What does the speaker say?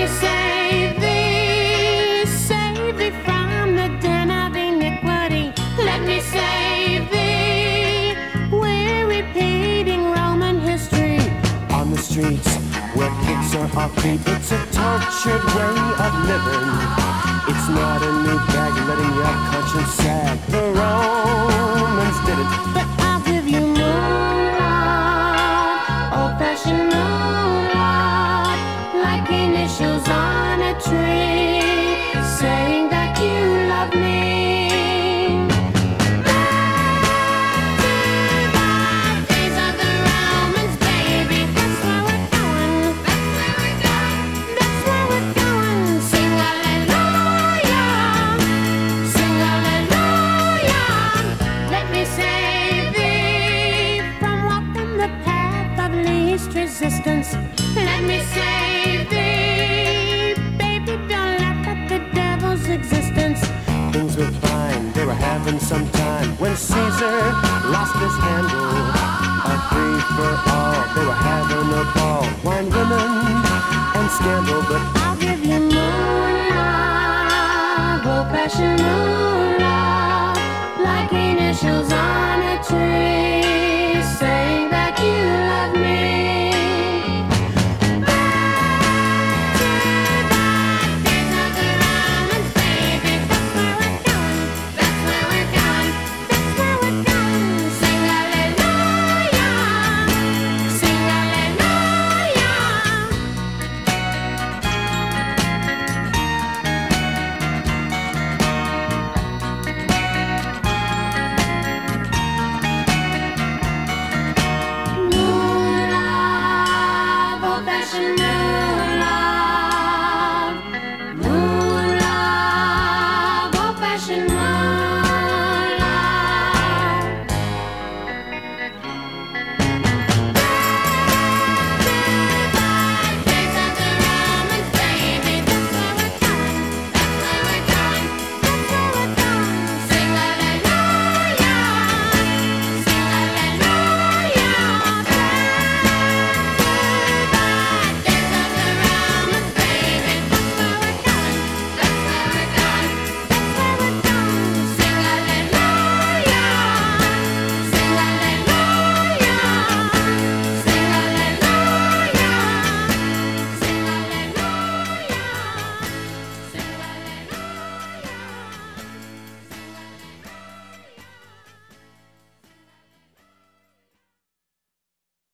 save thee from the den of iniquity. Let me save thee. We're repeating Roman history on the streets where kicks are offbeat. It's a tortured way of living. It's not a new gag letting your conscience sag. The Romans did it, but I'll give you moonlight, old-fashioned moonlight, like initials on a tree, saying that you love me. Resistance. Let me save thee, baby, don't laugh at the devil's existence. Things were fine, they were having some time when Caesar lost his handle. A free for all, they were having a ball. Wine, women, and scandal, but I'll give you moonlight, old-fashioned moonlight, like initials